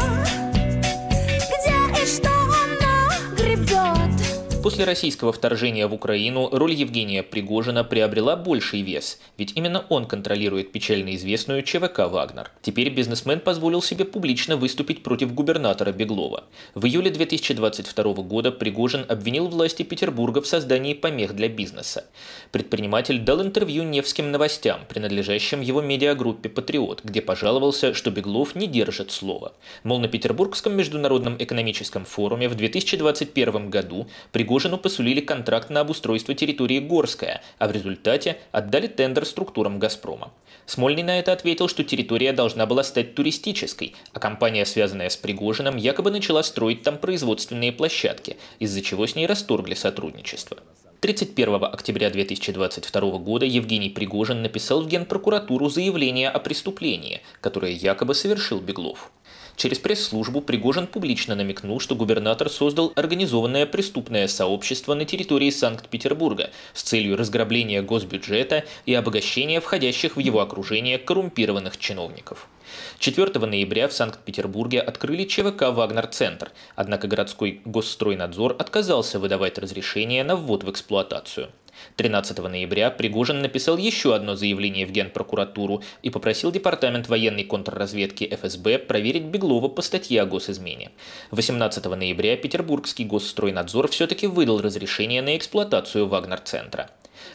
где и что она гребет? После российского вторжения в Украину роль Евгения Пригожина приобрела больший вес, ведь именно он контролирует печально известную ЧВК «Вагнер». Теперь бизнесмен позволил себе публично выступить против губернатора Беглова. В июле 2022 года Пригожин обвинил власти Петербурга в создании помех для бизнеса. Предприниматель дал интервью Невским новостям, принадлежащим его медиагруппе «Патриот», где пожаловался, что Беглов не держит слова. Мол, на Петербургском международном экономическом форуме в 2021 году Пригожину посулили контракт на обустройство территории Горская, а в результате отдали тендер структурам «Газпрома». Смольный на это ответил, что территория должна была стать туристической, а компания, связанная с Пригожиным, якобы начала строить там производственные площадки, из-за чего с ней расторгли сотрудничество. 31 октября 2022 года Евгений Пригожин написал в Генпрокуратуру заявление о преступлении, которое якобы совершил Беглов. Через пресс-службу Пригожин публично намекнул, что губернатор создал организованное преступное сообщество на территории Санкт-Петербурга с целью разграбления госбюджета и обогащения входящих в его окружение коррумпированных чиновников. 4 ноября в Санкт-Петербурге открыли ЧВК «Вагнер-центр», однако городской госстройнадзор отказался выдавать разрешение на ввод в эксплуатацию. 13 ноября Пригожин написал еще одно заявление в Генпрокуратуру и попросил Департамент военной контрразведки ФСБ проверить Беглова по статье о госизмене. 18 ноября Петербургский госстройнадзор все-таки выдал разрешение на эксплуатацию Вагнер-центра.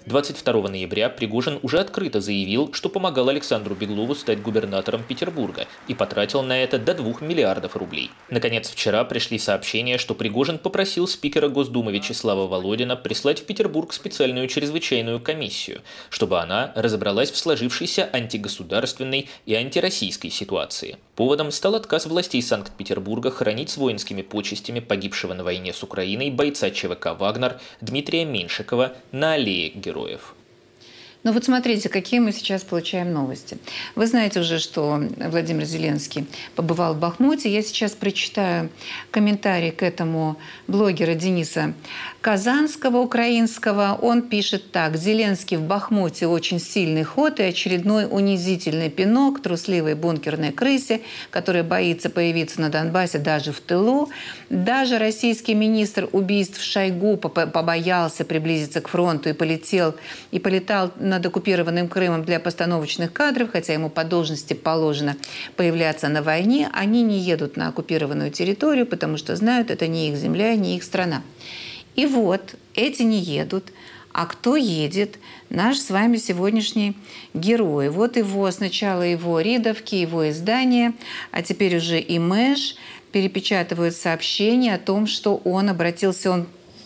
22 ноября Пригожин уже открыто заявил, что помогал Александру Беглову стать губернатором Петербурга и потратил на это до 2 миллиардов рублей. Наконец, вчера пришли сообщения, что Пригожин попросил спикера Госдумы Вячеслава Володина прислать в Петербург специальную чрезвычайную комиссию, чтобы она разобралась в сложившейся антигосударственной и антироссийской ситуации. Поводом стал отказ властей Санкт-Петербурга хоронить с воинскими почестями погибшего на войне с Украиной бойца ЧВК «Вагнер» Дмитрия Меньшикова на аллее героев. Ну вот смотрите, какие мы сейчас получаем новости. Вы знаете уже, что Владимир Зеленский побывал в Бахмуте. Я сейчас прочитаю комментарий к этому блогера Дениса Казанского, украинского. Он пишет так. Зеленский в Бахмуте очень сильный ход и очередной унизительный пинок трусливой бункерной крысе, которая боится появиться на Донбассе даже в тылу. Даже российский министр убийств Шойгу побоялся приблизиться к фронту и полетал над оккупированным Крымом для постановочных кадров, хотя ему по должности положено появляться на войне. Они не едут на оккупированную территорию, потому что знают, это не их земля, не их страна. И вот эти не едут. А кто едет? Наш с вами сегодняшний герой. Вот его, сначала его ридовки, его издания, а теперь уже и Мэш перепечатывают сообщение о том, что он обратился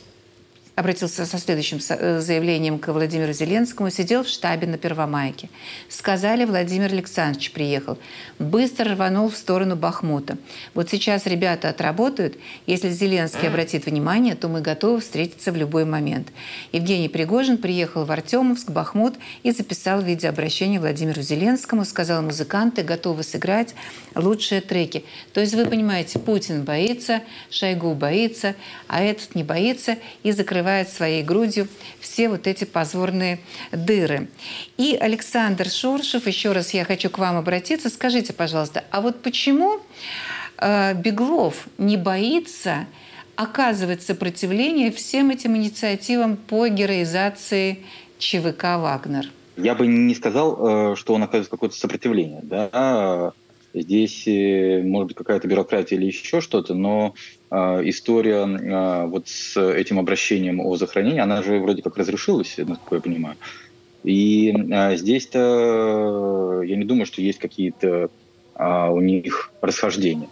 со следующим заявлением к Владимиру Зеленскому. Сидел в штабе на Первомайке. Сказали, Владимир Александрович приехал. Быстро рванул в сторону Бахмута. Вот сейчас ребята отработают. Если Зеленский обратит внимание, то мы готовы встретиться в любой момент. Евгений Пригожин приехал в Артемовск, Бахмут и записал видеообращение Владимиру Зеленскому. Сказал, музыканты готовы сыграть лучшие треки. То есть вы понимаете, Путин боится, Шойгу боится, а этот не боится и закрывает своей грудью все вот эти позорные дыры. И Александр Шуршев, еще раз я хочу к вам обратиться. Скажите, пожалуйста, а вот почему Беглов не боится оказывать сопротивление всем этим инициативам по героизации ЧВК «Вагнер»? Я бы не сказал, что он оказывает какое-то сопротивление. Да? Здесь, может быть, какая-то бюрократия или еще что-то, но история вот с этим обращением о захоронении, она же вроде как разрешилась, насколько я понимаю. И здесь-то я не думаю, что есть какие-то у них расхождения.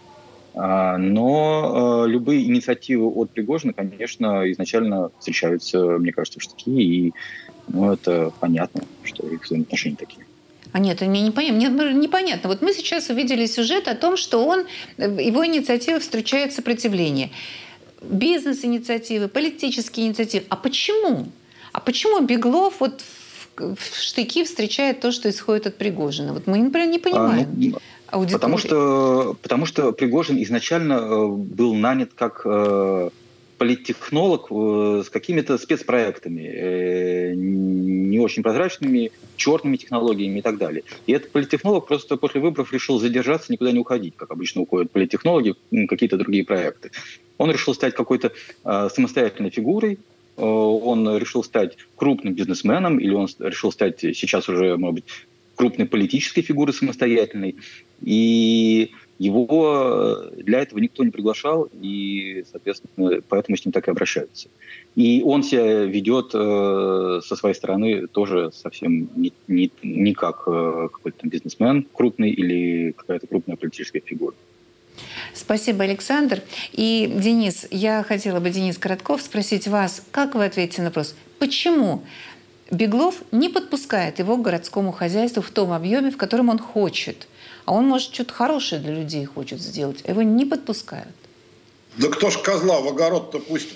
Но любые инициативы от Пригожина, конечно, изначально встречаются, мне кажется, в штыки, и это понятно, что их взаимоотношения такие. А нет, мне непонятно. Вот мы сейчас увидели сюжет о том, что его инициатива встречает сопротивление. Бизнес-инициативы, политические инициативы. А почему? А почему Беглов вот в штыки встречает то, что исходит от Пригожина? Вот мы, например, не понимаем. Потому что Пригожин изначально был нанят как политтехнолог с какими-то спецпроектами, не очень прозрачными, черными технологиями и так далее. И этот политтехнолог просто после выборов решил задержаться, никуда не уходить, как обычно уходят политтехнологи, какие-то другие проекты. Он решил стать какой-то самостоятельной фигурой, он решил стать крупным бизнесменом, или он решил стать сейчас уже, может быть, крупной политической фигурой самостоятельной. И его для этого никто не приглашал, и, соответственно, поэтому с ним так и обращаются. И он себя ведет со своей стороны тоже совсем не как какой-то там бизнесмен крупный или какая-то крупная политическая фигура. Спасибо, Александр. И, Денис, я хотела бы, Денис Коротков, спросить вас, как вы ответите на вопрос, почему Беглов не подпускает его к городскому хозяйству в том объеме, в котором он хочет? А он, может, что-то хорошее для людей хочет сделать, а его не подпускают. Да кто ж козла в огород-то пустит?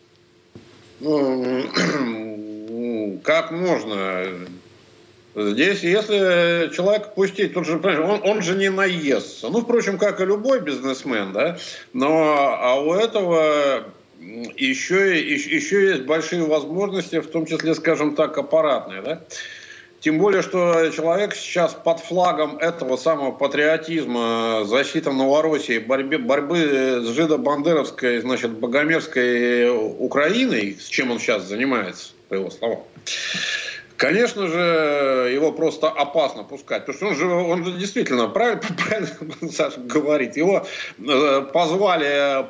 Как можно? Здесь, если человека пустить, тут же, он же не наестся. Впрочем, как и любой бизнесмен, да? А у этого еще есть большие возможности, в том числе, скажем так, аппаратные, да? Тем более, что человек сейчас под флагом этого самого патриотизма, защиты Новороссии, борьбы с жидо-бандеровской, богомерзкой Украиной, с чем он сейчас занимается, по его словам, конечно же, его просто опасно пускать. Потому что он же действительно, правильно Саша говорит, его позвали,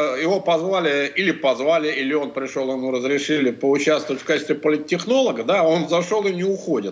или он пришел, ему разрешили поучаствовать в качестве политтехнолога, да, он зашел и не уходит.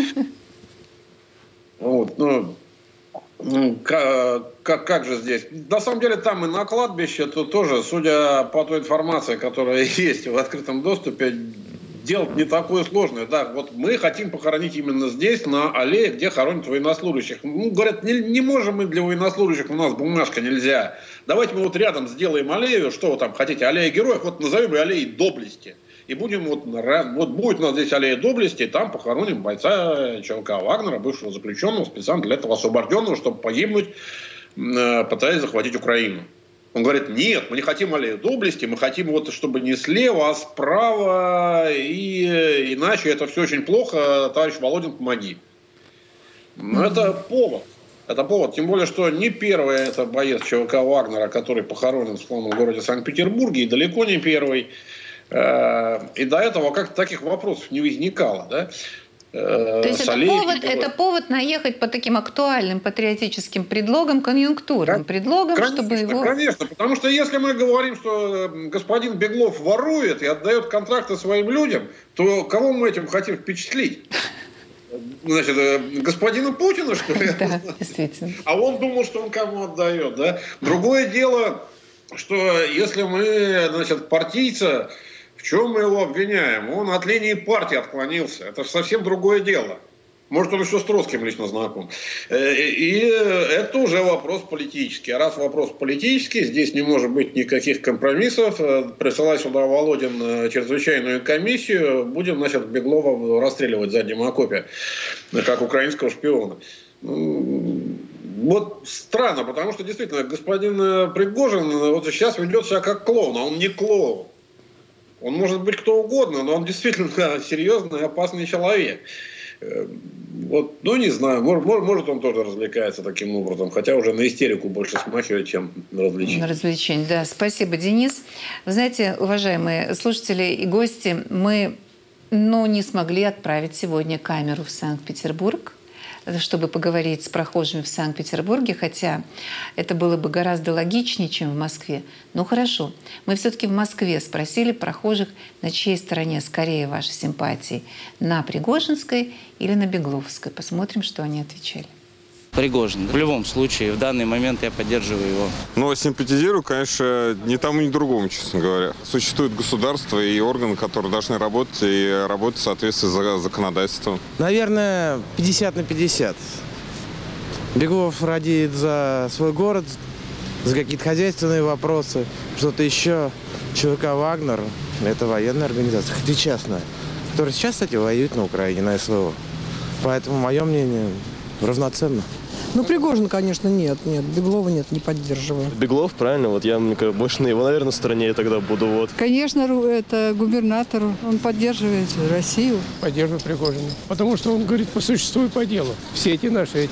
Как же здесь? На самом деле там и на кладбище тоже, судя по той информации, которая есть в открытом доступе, делать не такое сложное. Да, вот мы хотим похоронить именно здесь, на аллее, где хоронят военнослужащих. Говорят, не можем мы для военнослужащих, у нас бумажка нельзя. Давайте мы вот рядом сделаем аллею, что вы там хотите, аллея героев, вот назовем ее аллеей доблести. и будем вот будет у нас здесь аллея доблести, и там похороним бойца ЧВК Вагнера, бывшего заключенного, специально для этого освобожденного, чтобы погибнуть, пытаясь захватить Украину. Он говорит, нет, мы не хотим аллею доблести, мы хотим, вот, чтобы не слева, а справа, и иначе это все очень плохо, товарищ Володин, помоги. Но это повод. Это повод. Тем более, что не первый это боец ЧВК Вагнера, который похоронен в славном городе Санкт-Петербурге, и далеко не первый. И до этого как-то таких вопросов не возникало. Да? То есть это повод наехать по таким актуальным патриотическим предлогам, конъюнктурным предлогам, конечно, чтобы его... Конечно, потому что если мы говорим, что господин Беглов ворует и отдает контракты своим людям, то кого мы этим хотим впечатлить? Значит, господину Путину, что ли? Да, действительно. А он думал, что он кому отдает, да? Другое дело, что если мы, значит, партийца, в чем мы его обвиняем? Он от линии партии отклонился. Это же совсем другое дело. Может, он еще с Троцким лично знаком. И это уже вопрос политический. А раз вопрос политический, здесь не может быть никаких компромиссов. Присылай сюда, Володин, чрезвычайную комиссию. Будем, значит, Беглова расстреливать в заднем окопе, как украинского шпиона. Вот странно, потому что действительно господин Пригожин вот сейчас ведет себя как клоун, а он не клоун. Он может быть кто угодно, но он действительно серьезный и опасный человек. Вот, ну, не знаю, может он тоже развлекается таким образом, хотя уже на истерику больше смахивает, чем на развлечение. На развлечение, да. Спасибо, Денис. Вы знаете, уважаемые слушатели и гости, мы не смогли отправить сегодня камеру в Санкт-Петербург, чтобы поговорить с прохожими в Санкт-Петербурге, хотя это было бы гораздо логичнее, чем в Москве. Ну хорошо, мы все-таки в Москве спросили прохожих, на чьей стороне скорее ваши симпатии, на Пригожинской или на Бегловской. Посмотрим, что они отвечали. Пригожин. В любом случае, в данный момент я поддерживаю его. Но симпатизирую, конечно, ни тому, ни другому, честно говоря. Существует государство и органы, которые должны работать и работать в соответствии с законодательством. Наверное, 50 на 50. Беглов радеет за свой город, за какие-то хозяйственные вопросы, что-то еще. ЧВК «Вагнер» — это военная организация, хоть и частная, которая сейчас, кстати, воюет на Украине, на СВО. Поэтому мое мнение равноценно. Ну, Пригожин, конечно, нет, Беглова нет, не поддерживаю. Беглов, правильно, вот я больше на его, наверное, стороне я тогда буду, вот. Конечно, это губернатор, он поддерживает Россию. Поддерживаю Пригожина, потому что он говорит по существу и по делу. Все эти наши,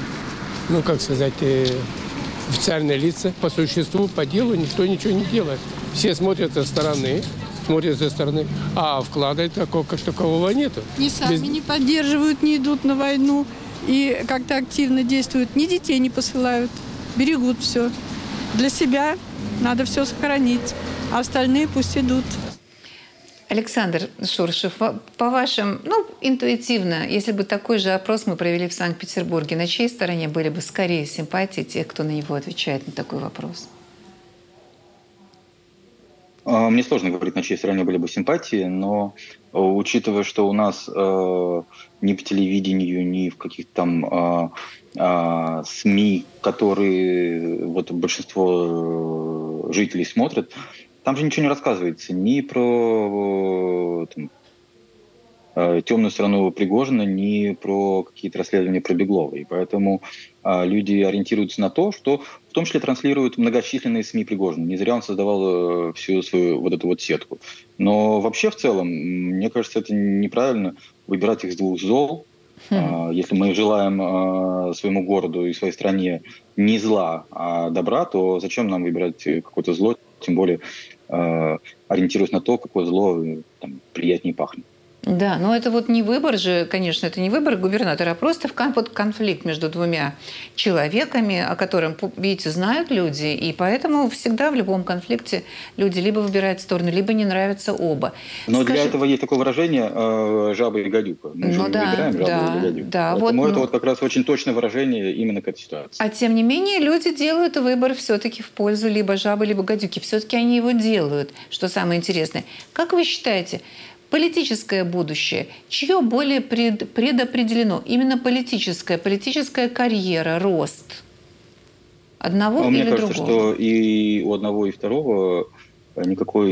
официальные лица по существу, по делу, никто ничего не делает. Все смотрят со стороны, а вклада такого, как такового нету. Ни сами не поддерживают, не идут на войну. И как-то активно действуют, ни детей не посылают, берегут все. Для себя надо все сохранить, а остальные пусть идут. Александр Шуршев, по вашим, интуитивно, если бы такой же опрос мы провели в Санкт-Петербурге, на чьей стороне были бы скорее симпатии тех, кто на него отвечает на такой вопрос? Мне сложно говорить, на чьей стороне были бы симпатии, но учитывая, что у нас ни по телевидению, ни в каких-то там СМИ, которые вот большинство жителей смотрят, там же ничего не рассказывается ни про темную сторону Пригожина, ни про какие-то расследования про Беглова. И поэтому люди ориентируются на то, что в том числе транслируют многочисленные СМИ Пригожина. Не зря он создавал всю свою вот эту вот сетку. Но вообще в целом, мне кажется, это неправильно выбирать их с двух зол. Если мы желаем своему городу и своей стране не зла, а добра, то зачем нам выбирать какое-то зло, тем более ориентируясь на то, какое зло там приятнее пахнет. Да, но это вот не выбор же, конечно, это не выбор губернатора, а просто конфликт между двумя человеками, о котором, видите, знают люди, и поэтому всегда в любом конфликте люди либо выбирают сторону, либо не нравятся оба. Но для этого есть такое выражение «жаба и гадюка». Мы же выбираем жабу и гадюку. Да, поэтому это вот как раз очень точное выражение именно к этой ситуации. А тем не менее люди делают выбор все-таки в пользу либо жабы, либо гадюки. Все-таки они его делают, что самое интересное. Как вы считаете, политическое будущее, чье более предопределено? Именно политическая карьера, рост одного или другого? Мне кажется, что и у одного, и второго никакой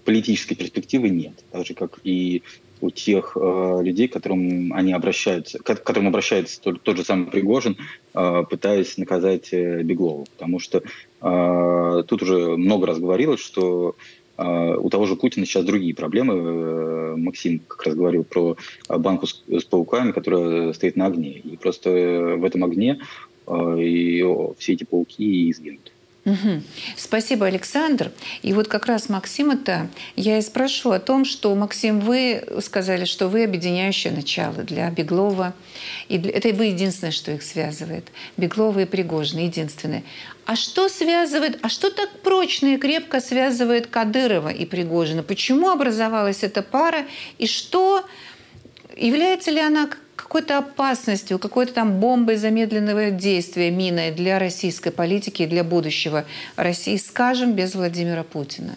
политической перспективы нет. Так же, как и у тех людей, к которым обращается тот же самый Пригожин, пытаясь наказать Беглова. Потому что тут уже много раз говорилось, что у того же Путина сейчас другие проблемы. Максим как раз говорил про банку с пауками, которая стоит на огне. И просто в этом огне все эти пауки изгинут. Угу. Спасибо, Александр. И вот как раз Максима-то я и спрошу о том, что, Максим, вы сказали, что вы объединяющее начало для Беглова. Это вы единственное, что их связывает. Беглова и Пригожина, единственное. А что так прочно и крепко связывает Кадырова и Пригожина? Почему образовалась эта пара? И что, является ли она какой-то опасностью, какой-то там бомбой замедленного действия, миной для российской политики и для будущего России, скажем, без Владимира Путина?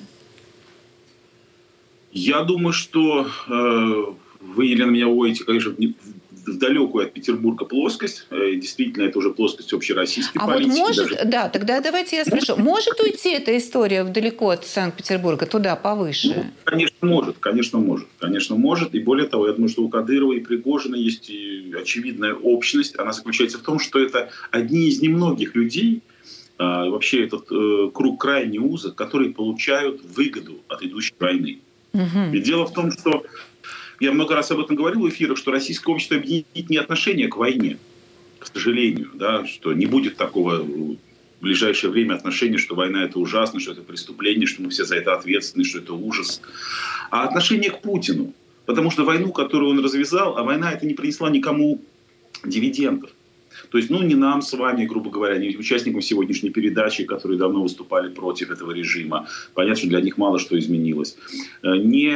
Я думаю, что вы, Елена, меня уводите, конечно, в далекую от Петербурга плоскость. Действительно, это уже плоскость общероссийской политики. Вот может, да, тогда давайте я спрошу, может уйти эта история далеко от Санкт-Петербурга, туда, повыше? Конечно, может. И более того, я думаю, что у Кадырова и Пригожина есть очевидная общность. Она заключается в том, что это одни из немногих людей, вообще этот круг крайне узок, которые получают выгоду от идущей войны. Угу. И дело в том, что я много раз об этом говорил в эфирах, что российское общество объединит не отношение к войне, к сожалению, да, что не будет такого в ближайшее время отношения, что война – это ужасно, что это преступление, что мы все за это ответственны, что это ужас, а отношение к Путину. Потому что войну, которую он развязал, а война это не принесла никому дивидендов. То есть, не нам с вами, грубо говоря, не участникам сегодняшней передачи, которые давно выступали против этого режима. Понятно, что для них мало что изменилось. Не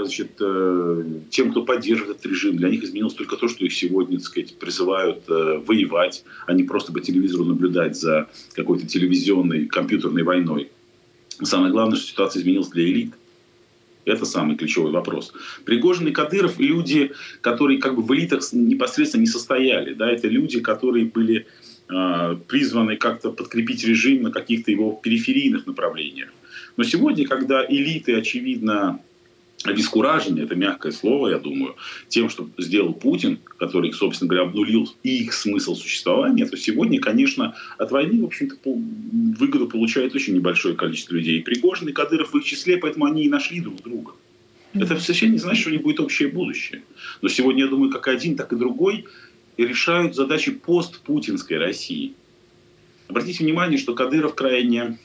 тем, кто поддерживает этот режим, для них изменилось только то, что их сегодня, так сказать, призывают воевать, а не просто по телевизору наблюдать за какой-то телевизионной, компьютерной войной. Самое главное, что ситуация изменилась для элит. Это самый ключевой вопрос. Пригожин и Кадыров – люди, которые как бы в элитах непосредственно не состояли. Да? Это люди, которые были призваны как-то подкрепить режим на каких-то его периферийных направлениях. Но сегодня, когда элиты, очевидно, обескуражены, это мягкое слово, я думаю, тем, что сделал Путин, который, собственно говоря, обнулил их смысл существования, то сегодня, конечно, от войны, в общем-то, выгоду получает очень небольшое количество людей. И Пригожин, и Кадыров в их числе, поэтому они и нашли друг друга. Это совершенно не значит, что у них будет общее будущее. Но сегодня, я думаю, как один, так и другой решают задачи постпутинской России. Обратите внимание, что Кадыров крайне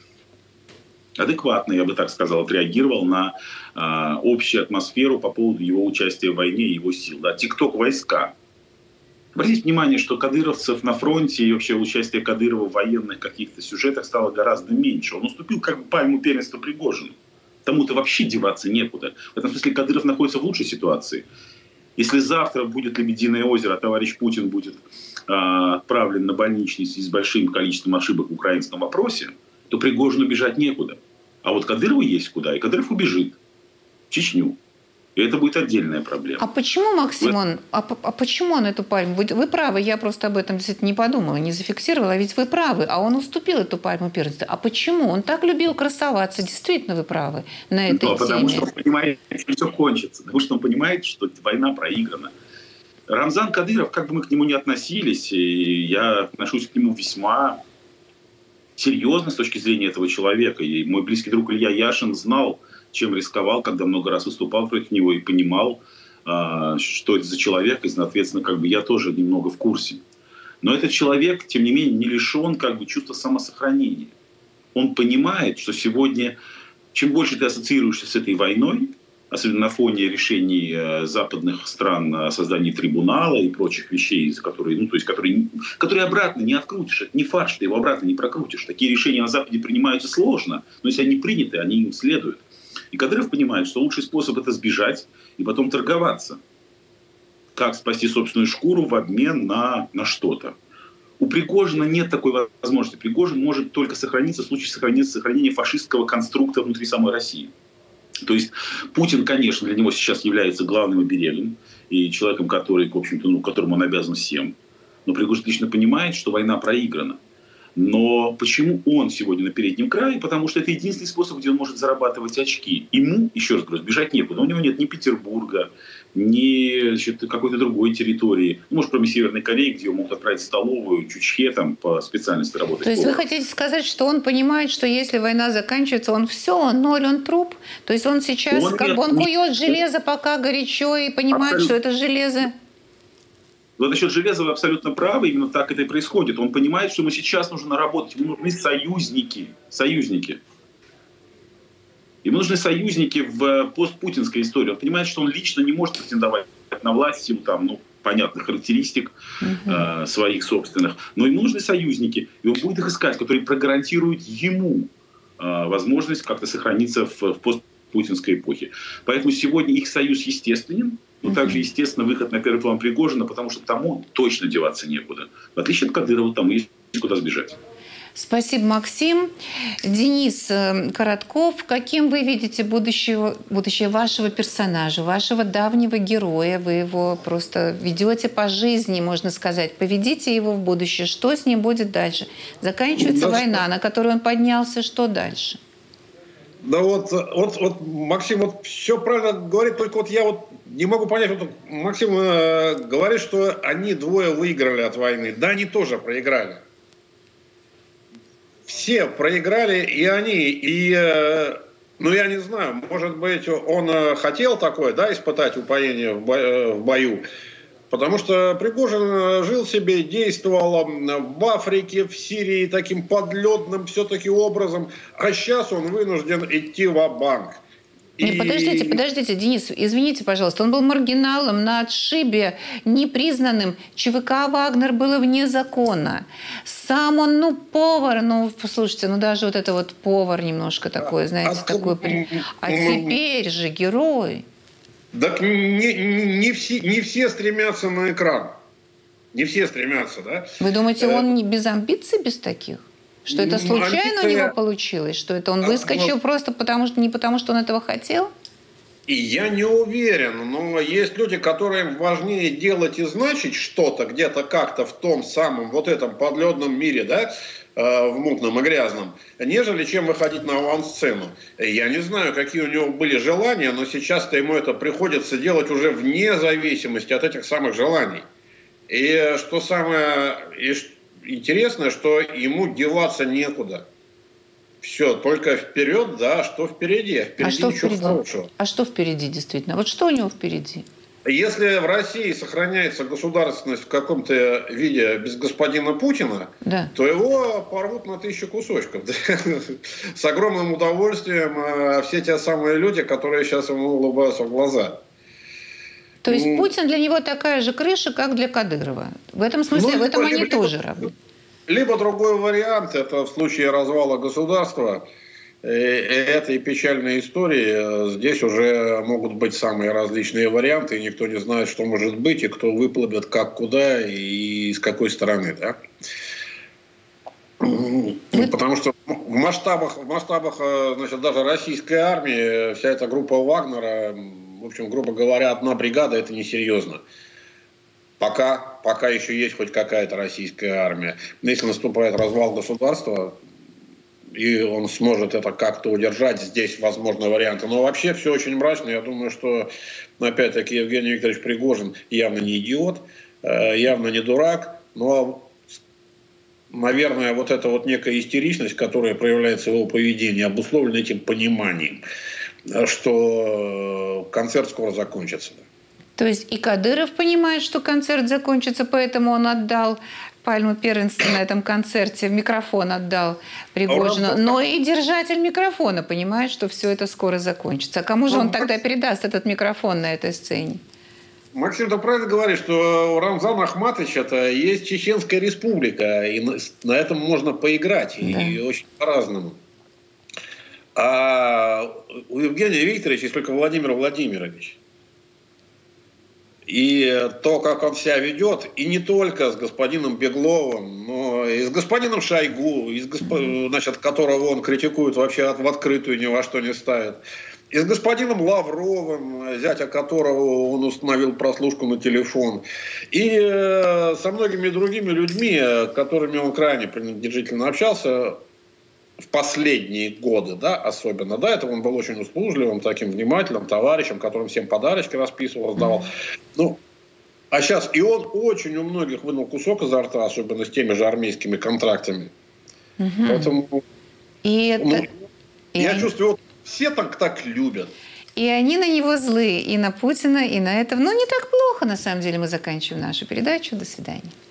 адекватно, я бы так сказал, отреагировал на общую атмосферу по поводу его участия в войне и его сил. Да, тикток-войска. Обратите внимание, что кадыровцев на фронте и вообще участие Кадырова в военных каких-то сюжетах стало гораздо меньше. Он уступил как бы пальму первенства Пригожину. Тому-то вообще деваться некуда. В этом смысле Кадыров находится в лучшей ситуации. Если завтра будет Лебединое озеро, а товарищ Путин будет отправлен на больничный с большим количеством ошибок в украинском вопросе, то Пригожину бежать некуда. А вот Кадырову есть куда, и Кадыров убежит в Чечню. И это будет отдельная проблема. А почему, Максим, почему он эту пальму... Вы правы, я просто об этом действительно не подумала, не зафиксировала, ведь вы правы, а он уступил эту пальму первенства. А почему? Он так любил красоваться, действительно вы правы на этой теме. Потому что он понимает, что все кончится, потому что он понимает, что война проиграна. Рамзан Кадыров, как бы мы к нему ни относились, и я отношусь к нему весьма серьезно с точки зрения этого человека. И мой близкий друг Илья Яшин знал, чем рисковал, когда много раз выступал против него и понимал, что это за человек. И, соответственно, как бы я тоже немного в курсе. Но этот человек, тем не менее, не лишен как бы чувства самосохранения. Он понимает, что сегодня, чем больше ты ассоциируешься с этой войной, особенно на фоне решений западных стран о создании трибунала и прочих вещей, которые обратно не открутишь. Это не фарш, ты его обратно не прокрутишь. Такие решения на Западе принимаются сложно, но если они приняты, они им следуют. И Кадыров понимает, что лучший способ – это сбежать и потом торговаться. Как спасти собственную шкуру в обмен на что-то. У Пригожина нет такой возможности. Пригожин может только сохраниться в случае сохранения фашистского конструкта внутри самой России. То есть Путин, конечно, для него сейчас является главным оберегом и человеком, который, в общем-то, которому он обязан всем. Но Пригожин лично понимает, что война проиграна. Но почему он сегодня на переднем крае? Потому что это единственный способ, где он может зарабатывать очки. Ему, еще раз говорю, сбежать некуда. У него нет ни Петербурга, ни какой-то другой территории. Ну, может, кроме Северной Кореи, где его могут отправить в столовую, Чучхе, там, по специальности работать. То есть вы хотите сказать, что он понимает, что если война заканчивается, он все, он ноль, он труп? То есть он сейчас, он кует железо, пока горячо, и понимает, что это железо... Но насчет железа вы абсолютно правы, именно так это и происходит. Он понимает, что ему сейчас нужно работать, ему нужны союзники. Ему нужны союзники в постпутинской истории. Он понимает, что он лично не может претендовать на власть в силу понятных характеристик своих собственных. Но ему нужны союзники, и он будет их искать, которые прогарантируют ему возможность как-то сохраниться в постпутинской эпохе. Поэтому сегодня их союз естественен. Но также, естественно, выход на первый план Пригожина, потому что тому точно деваться некуда. В отличие от Кадырова, тому есть куда сбежать. Спасибо, Максим. Денис Коротков, каким вы видите будущее вашего персонажа, вашего давнего героя? Вы его просто ведете по жизни, можно сказать. Поведите его в будущее. Что с ним будет дальше? Заканчивается война, на которую он поднялся. Что дальше? Да вот Максим все правильно говорит, только я не могу понять, Максим говорит, что они двое выиграли от войны. Да, они тоже проиграли. Все проиграли, и они, я не знаю, может быть, он хотел такое, испытать упоение в бою. Потому что Пригожин жил себе, действовал в Африке, в Сирии таким подледным все-таки образом, а сейчас он вынужден идти ва-банк. Подождите, Денис, извините, пожалуйста, он был маргиналом на отшибе, непризнанным. ЧВК «Вагнер» было вне закона. Сам он, повар, послушайте, даже это повар немножко такой, знаете, такой. А теперь же герой. Так не все стремятся на экран. Не все стремятся, да? Вы думаете, он не без амбиций, без таких? Что это случайно у него получилось? Что это он выскочил просто не потому, что он этого хотел? И я не уверен, но есть люди, которым важнее делать и значить что-то где-то как-то в том самом этом подледном мире, в мутном и грязном, нежели чем выходить на авансцену. Я не знаю, какие у него были желания, но сейчас-то ему это приходится делать уже вне зависимости от этих самых желаний. И что самое интересное, что ему деваться некуда. Все, только вперед, что впереди. Ничего хорошего. А что впереди, действительно? Что у него впереди? Если в России сохраняется государственность в каком-то виде без господина Путина, то его порвут на 1000 кусочков. С огромным удовольствием все те самые люди, которые сейчас ему улыбаются в глаза. То есть Путин для него такая же крыша, как для Кадырова. В этом смысле, в этом они тоже равны. Либо другой вариант, это в случае развала государства, этой печальной истории, здесь уже могут быть самые различные варианты, и никто не знает, что может быть, и кто выплывет, как, куда и с какой стороны. Потому что в масштабах даже российской армии вся эта группа Вагнера, в общем, грубо говоря, одна бригада, это несерьезно. Пока еще есть хоть какая-то российская армия. Но если наступает развал государства, и он сможет это как-то удержать, здесь возможны варианты. Но вообще все очень мрачно. Я думаю, что, опять-таки, Евгений Викторович Пригожин явно не идиот, явно не дурак, но, наверное, эта некая истеричность, которая проявляется в его поведении, обусловлена этим пониманием, что концерт скоро закончится. То есть и Кадыров понимает, что концерт закончится, поэтому он отдал пальму первенства на этом концерте, микрофон отдал Пригожину. Но и держатель микрофона понимает, что все это скоро закончится. А кому же он тогда передаст этот микрофон на этой сцене? Максим, ты правильно говоришь, что у Рамзана Ахматовича есть Чеченская республика, и на этом можно поиграть, и очень по-разному. А у Евгения Викторовича есть только Владимир Владимирович. И то, как он себя ведет, и не только с господином Бегловым, но и с господином Шойгу, которого он критикует вообще в открытую, ни во что не ставит. и с господином Лавровым, зятя которого он установил прослушку на телефон, и со многими другими людьми, которыми он крайне пренебрежительно общался в последние годы, да, особенно. До этого он был очень услужливым, таким внимательным товарищем, которым всем подарочки расписывал, раздавал. Ну, а сейчас и он очень у многих вынул кусок изо рта, особенно с теми же армейскими контрактами. Поэтому я чувствую, вот все так любят. И они на него злые, и на Путина, и на это. Ну, не так плохо, на самом деле. Мы заканчиваем нашу передачу. До свидания.